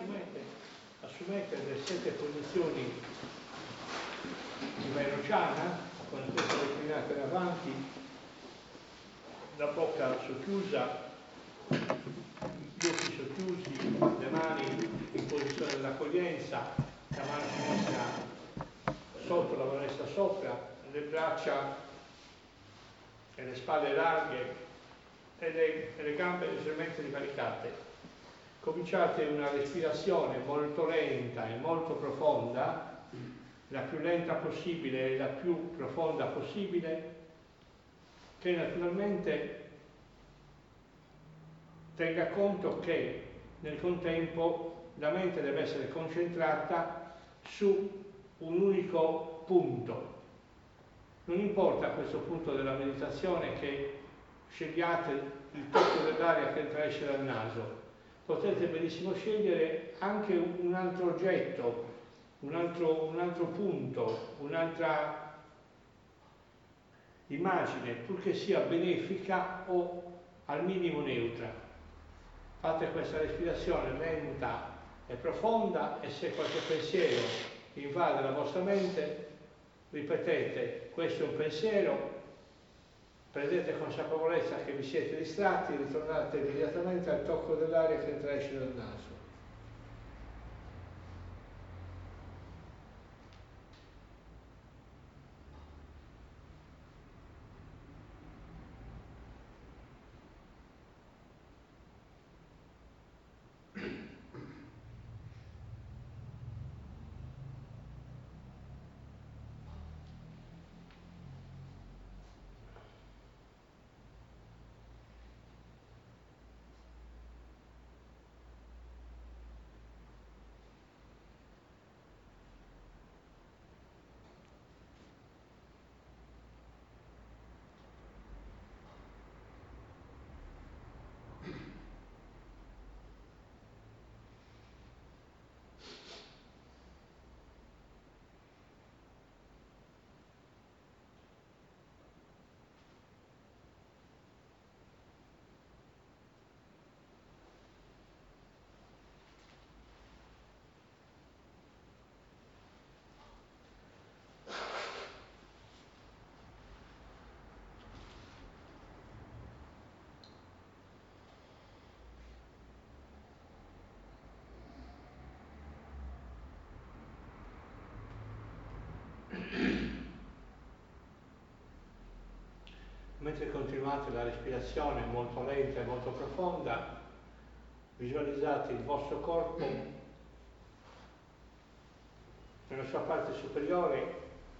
assumete le 7 posizioni di Vairocana, con queste declinate davanti, la bocca socchiusa, gli occhi socchiusi, le mani in posizione dell'accoglienza, la mano sinistra sotto, la mano destra sopra, le braccia e le spalle larghe e le gambe leggermente ricaricate. Cominciate una respirazione molto lenta e molto profonda, la più lenta possibile e la più profonda possibile, che naturalmente tenga conto che nel contempo la mente deve essere concentrata su un unico punto. Non importa a questo punto della meditazione che scegliate il tocco dell'aria che entra e esce dal naso. Potete benissimo scegliere anche un altro oggetto, un altro punto, un'altra immagine, purché sia benefica o al minimo neutra. Fate questa respirazione lenta e profonda e se qualche pensiero invade la vostra mente, ripetete, questo è un pensiero, prendete consapevolezza che vi siete distratti, ritornate immediatamente al tocco dell'aria che entra e esce dal naso. Mentre continuate la respirazione molto lenta e molto profonda, visualizzate il vostro corpo nella sua parte superiore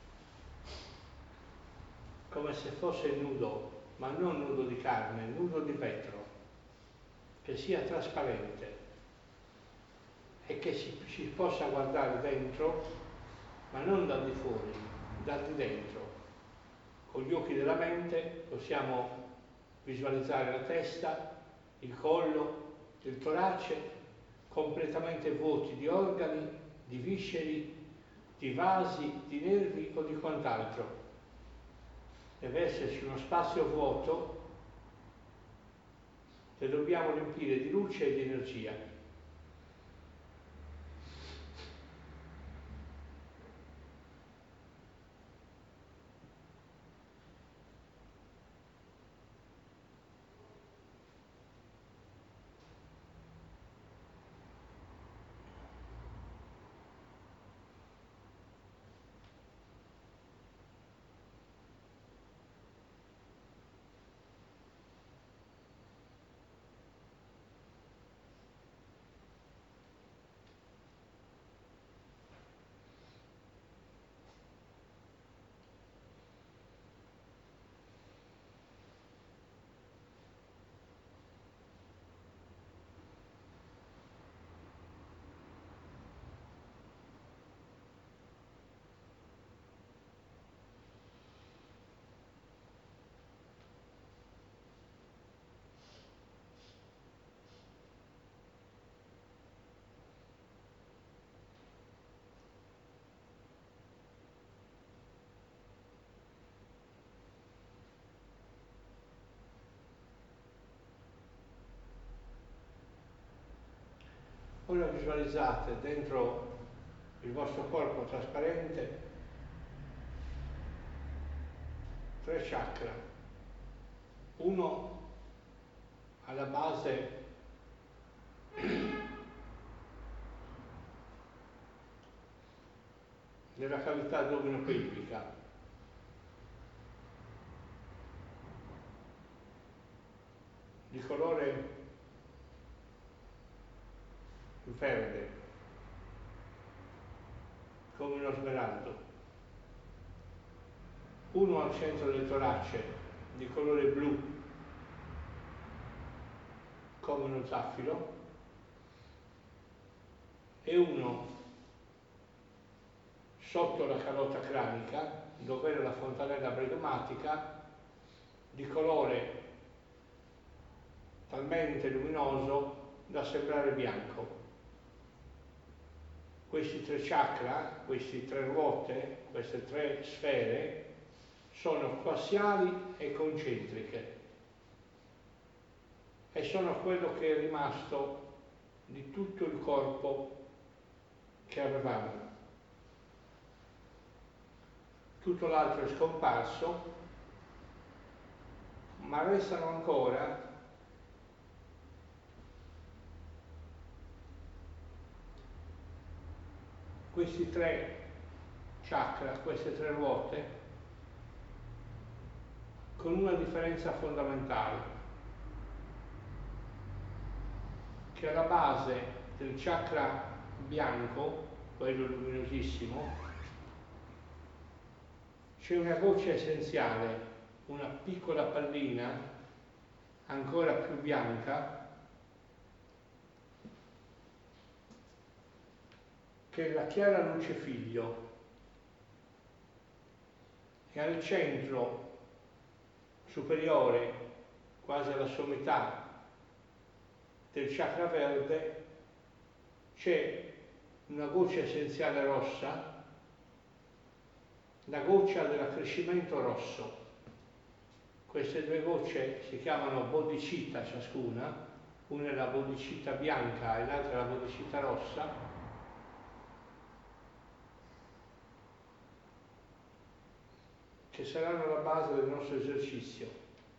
come se fosse nudo, ma non nudo di carne, nudo di vetro, che sia trasparente e che si possa guardare dentro, ma non da di fuori, da di dentro. Con gli occhi della mente possiamo visualizzare la testa, il collo, il torace, completamente vuoti di organi, di visceri, di vasi, di nervi o di quant'altro. Deve esserci uno spazio vuoto che dobbiamo riempire di luce e di energia. ora visualizzate dentro il vostro corpo trasparente 3 chakra, uno alla base della cavità addominopelvica, di colore verde, come uno smeraldo, uno al centro del torace, di colore blu, come uno zaffiro, e uno sotto la calotta cranica, dove era la fontanella bregomatica, di colore talmente luminoso da sembrare bianco. Questi 3 chakra, queste 3 ruote, queste 3 sfere, sono coassiali e concentriche e sono quello che è rimasto di tutto il corpo che avevamo. Tutto l'altro è scomparso, ma restano ancora questi 3 chakra, queste 3 ruote, con una differenza fondamentale, che alla base del chakra bianco, quello luminosissimo, c'è una goccia essenziale, una piccola pallina ancora più bianca, che è la chiara luce figlio, e al centro superiore, quasi alla sommità del chakra verde, c'è una goccia essenziale rossa, la goccia dell'accrescimento rosso. Queste 2 gocce si chiamano bodhicitta ciascuna, una è la bodhicitta bianca e l'altra è la bodhicitta rossa, che saranno la base del nostro esercizio.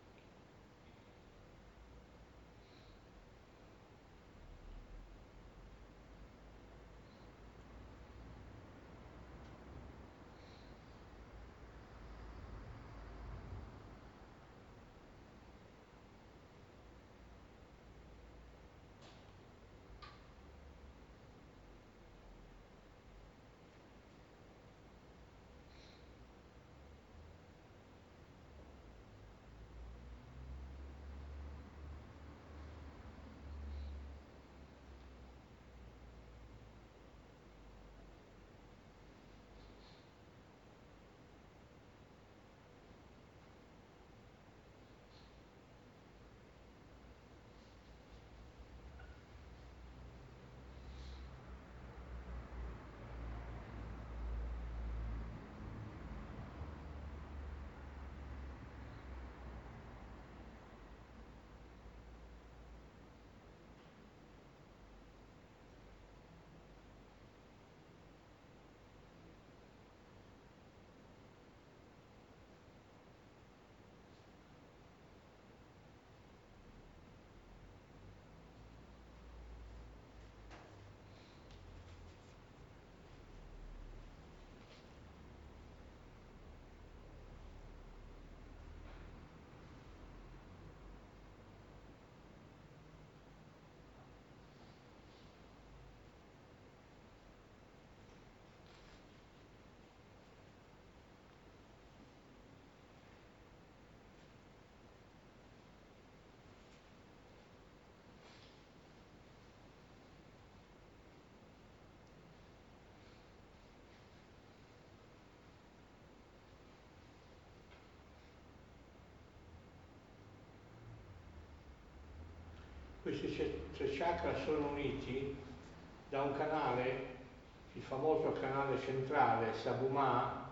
Questi 3 chakra sono uniti da un canale, il famoso canale centrale Sabuma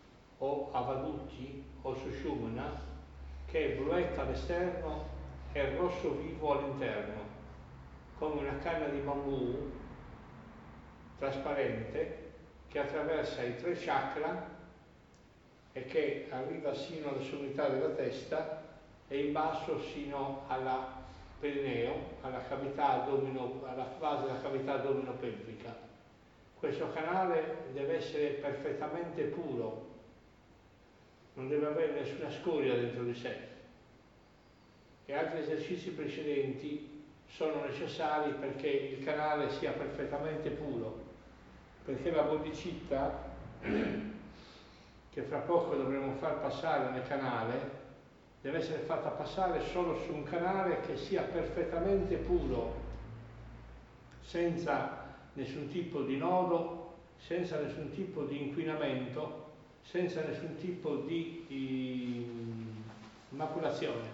o Avadutti o Sushumna, che è bluetta all'esterno e rosso vivo all'interno, come una canna di bambù trasparente che attraversa i 3 chakra e che arriva sino alla sommità della testa e in basso sino alla perineo, alla cavità alla base della cavità addomino-pelvica. Questo canale deve essere perfettamente puro, non deve avere nessuna scoria dentro di sé. E altri esercizi precedenti sono necessari perché il canale sia perfettamente puro, perché la bodhicitta che fra poco dovremo far passare nel canale deve essere fatta passare solo su un canale che sia perfettamente puro, senza nessun tipo di nodo, senza nessun tipo di inquinamento, senza nessun tipo di maculazione.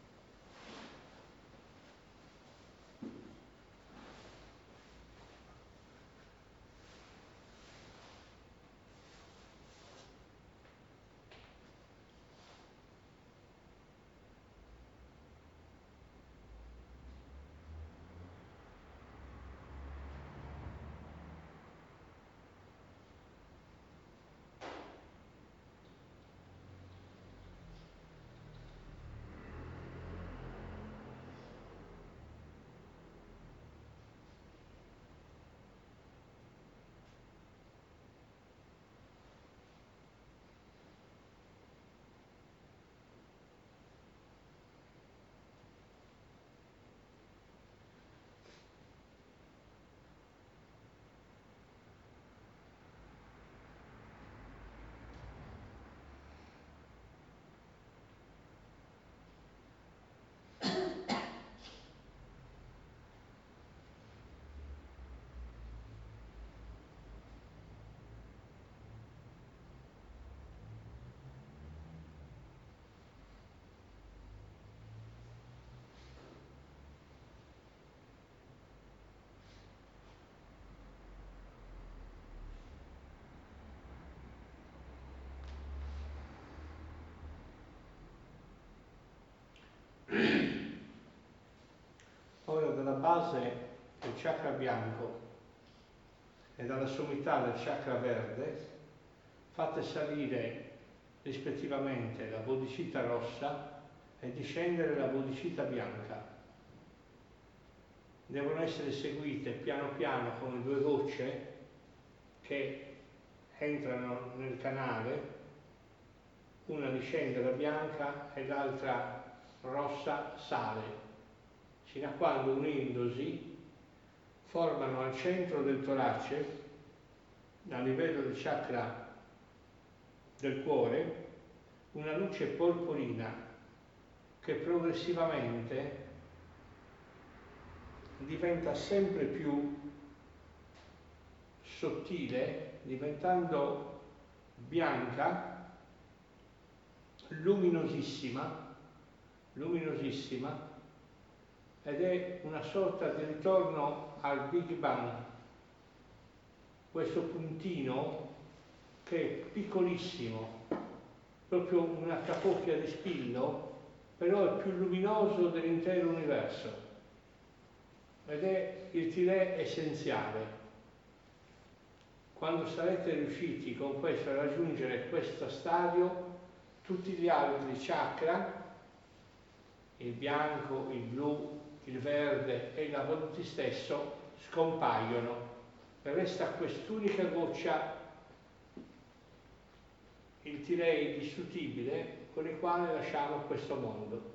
Ora dalla base del chakra bianco e dalla sommità del chakra verde fate salire rispettivamente la bodhicitta rossa e discendere la bodhicitta bianca. Devono essere seguite piano piano come 2 gocce che entrano nel canale, una discende la bianca e l'altra rossa sale, fino a quando unendosi formano al centro del torace, a livello del chakra del cuore, una luce porporina che progressivamente diventa sempre più sottile, diventando bianca, luminosissima, ed è una sorta di ritorno al Big Bang, questo puntino che è piccolissimo, proprio una capocchia di spillo, però è più luminoso dell'intero universo, ed è il tirè essenziale. Quando sarete riusciti con questo a raggiungere questo stadio, tutti gli altri chakra, il bianco, il blu, il verde e l'avaluti stesso, scompaiono e resta quest'unica goccia, il tirei indistruttibile, con il quale lasciamo questo mondo.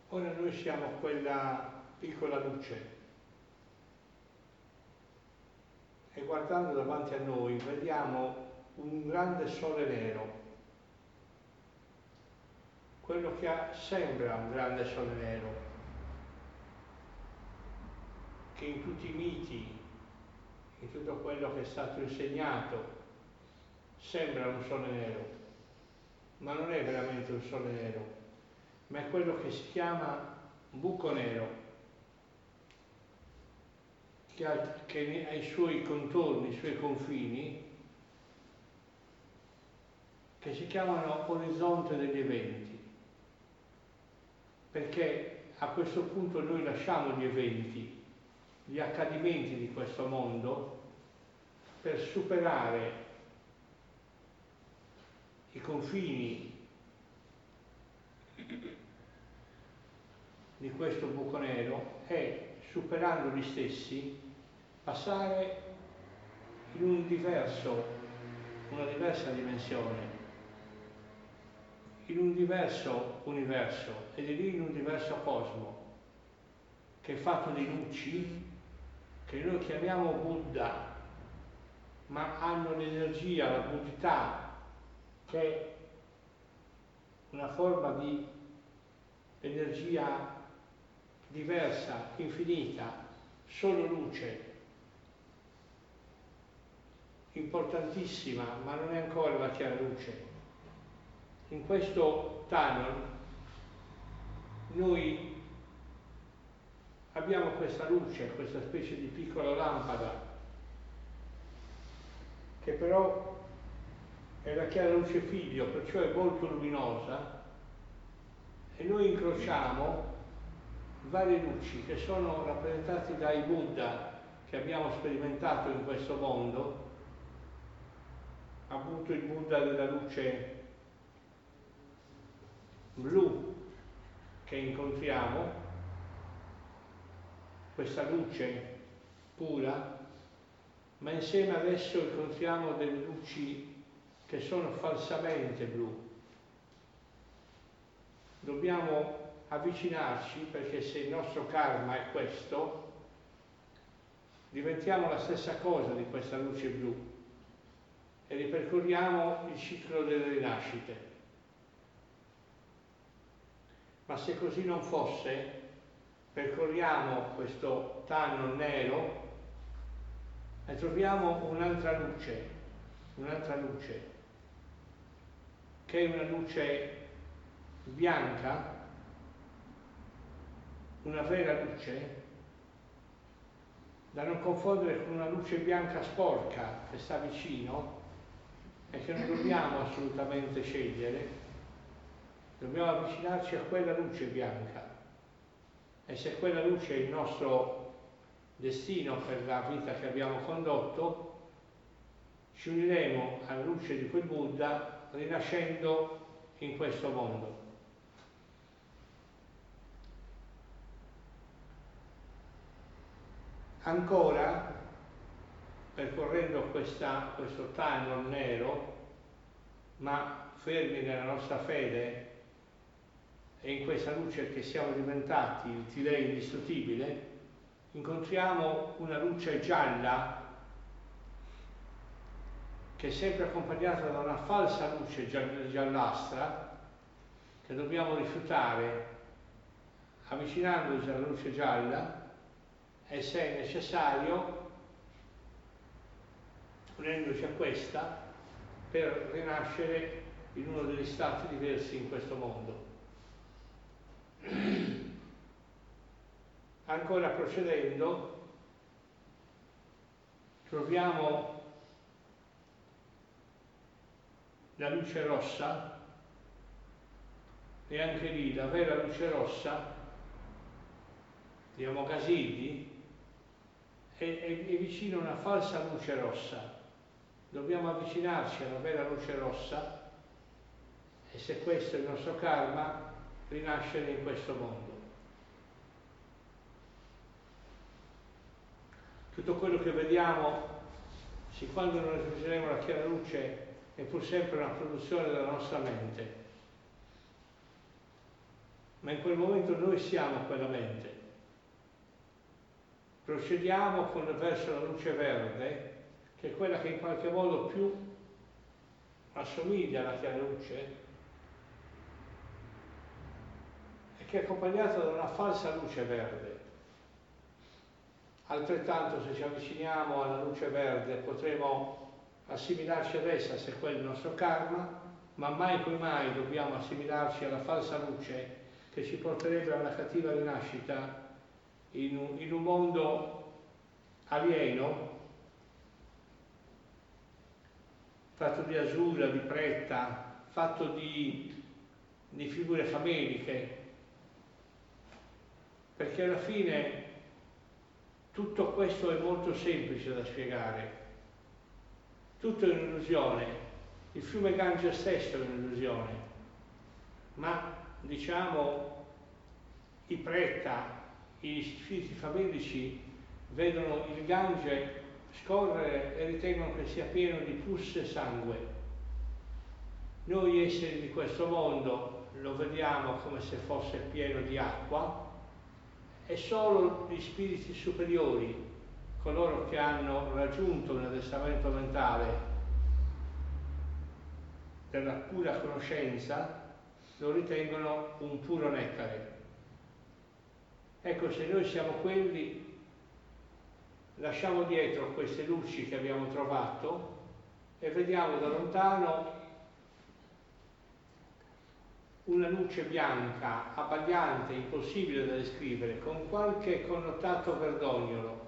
Ora noi siamo quella piccola luce e guardando davanti a noi vediamo un grande sole nero, quello che sembra un grande sole nero, che in tutti i miti, in tutto quello che è stato insegnato, sembra un sole nero, ma non è veramente un sole nero, ma è quello che si chiama buco nero, che ha i suoi contorni, i suoi confini, che si chiamano orizzonte degli eventi, perché a questo punto noi lasciamo gli eventi, gli accadimenti di questo mondo, per superare i confini di questo buco nero e, superando gli stessi, passare in una diversa dimensione, in un diverso universo, ed è lì in un diverso cosmo, che è fatto di luci che noi chiamiamo Buddha, ma hanno l'energia, la buddhità, che è una forma di energia diversa, infinita, solo luce, importantissima, ma non è ancora la chiara luce. In questo tunnel noi abbiamo questa luce, questa specie di piccola lampada, che però è la chiara luce figlio, perciò è molto luminosa, e noi incrociamo varie luci che sono rappresentate dai Buddha che abbiamo sperimentato in questo mondo, appunto il Buddha della luce blu che incontriamo, questa luce pura, ma insieme adesso incontriamo delle luci che sono falsamente blu. Dobbiamo avvicinarci, perché se il nostro karma è questo, diventiamo la stessa cosa di questa luce blu e ripercorriamo il ciclo delle rinascite. Ma se così non fosse, percorriamo questo tunnel nero e troviamo un'altra luce, che è una luce bianca, una vera luce, da non confondere con una luce bianca sporca che sta vicino e che non dobbiamo assolutamente scegliere. Dobbiamo avvicinarci a quella luce bianca, e se quella luce è il nostro destino per la vita che abbiamo condotto, ci uniremo alla luce di quel Buddha rinascendo in questo mondo. Ancora, percorrendo questo tunnel nero, ma fermi nella nostra fede e in questa luce che siamo diventati, il Tirei indistruttibile, incontriamo una luce gialla che è sempre accompagnata da una falsa luce giallastra che dobbiamo rifiutare avvicinandoci alla luce gialla e, se è necessario, unendoci a questa per rinascere in uno degli stati diversi in questo mondo. Ancora procedendo, troviamo la luce rossa, e anche lì la vera luce rossa di Amoghasiddhi è vicino a una falsa luce rossa. Dobbiamo avvicinarci alla vera luce rossa e, se questo è il nostro karma, rinascere in questo mondo. Tutto quello che vediamo, sin quando non raggiungeremo la chiara luce, è pur sempre una produzione della nostra mente. ma in quel momento noi siamo quella mente. Procediamo verso la luce verde, che è quella che in qualche modo più assomiglia alla chiara luce e che è accompagnata da una falsa luce verde. Altrettanto, se ci avviciniamo alla luce verde potremo assimilarci ad essa se quello è il nostro karma, ma mai come mai dobbiamo assimilarci alla falsa luce che ci porterebbe a una cattiva rinascita in un mondo alieno, fatto di Asura, di Pretta, fatto di figure fameliche, perché alla fine tutto questo è molto semplice da spiegare. Tutto è un'illusione, il fiume Gange stesso è un'illusione, ma diciamo i Pretta, i spiriti famelici vedono il Gange scorrere e ritengono che sia pieno di pus e sangue. Noi esseri di questo mondo lo vediamo come se fosse pieno di acqua e solo gli spiriti superiori, coloro che hanno raggiunto un addestramento mentale della pura conoscenza, lo ritengono un puro nettare. Ecco, se noi siamo quelli, lasciamo dietro queste luci che abbiamo trovato e vediamo da lontano una luce bianca, abbagliante, impossibile da descrivere, con qualche connotato verdognolo.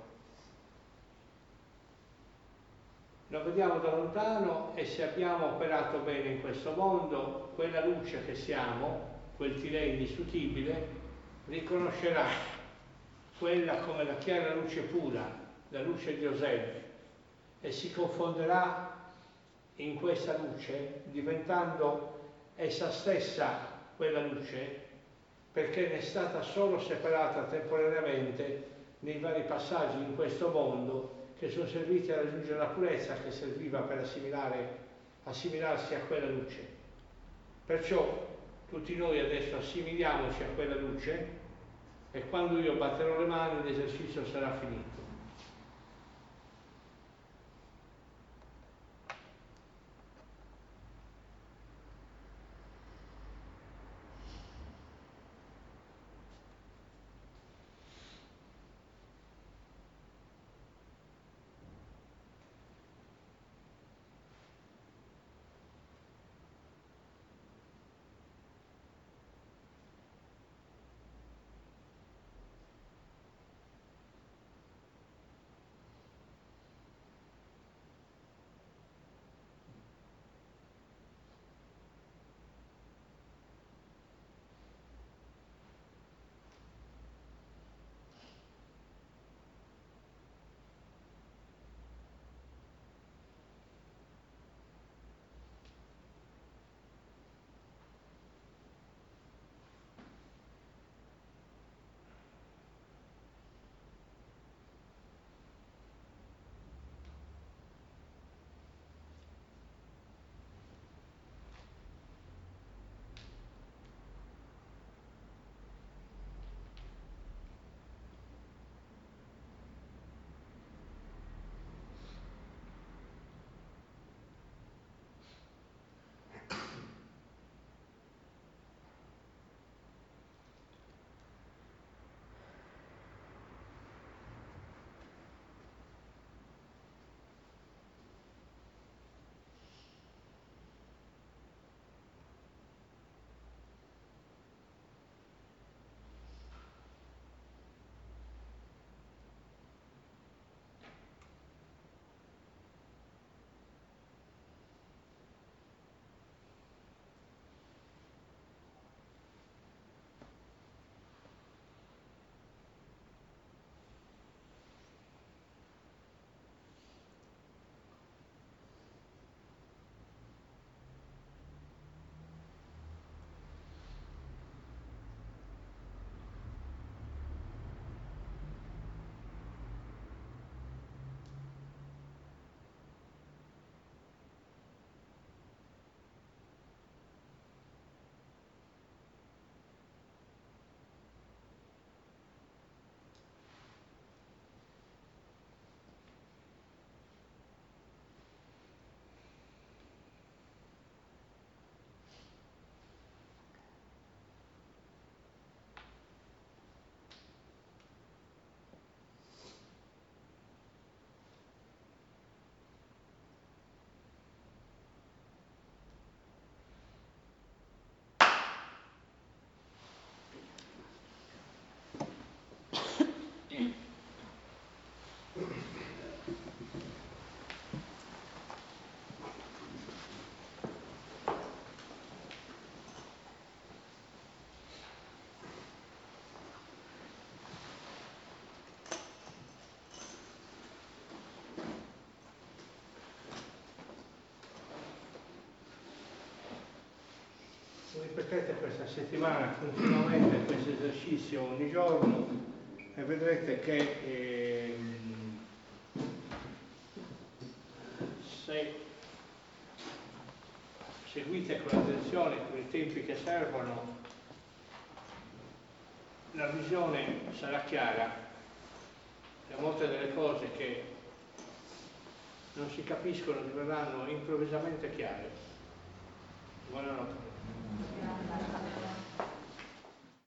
Lo vediamo da lontano e se abbiamo operato bene in questo mondo, quella luce che siamo, quel Tirè indiscutibile, riconoscerà quella come la chiara luce pura, la luce di Osè, e si confonderà in questa luce, diventando essa stessa quella luce, perché ne è stata solo separata temporaneamente nei vari passaggi in questo mondo che sono serviti a raggiungere la purezza che serviva per assimilarsi a quella luce. Perciò tutti noi adesso assimiliamoci a quella luce e quando io batterò le mani l'esercizio sarà finito. ripeterete questa settimana continuamente questo esercizio ogni giorno e vedrete che se seguite con attenzione, con i tempi che servono, la visione sarà chiara e molte delle cose che non si capiscono diverranno improvvisamente chiare.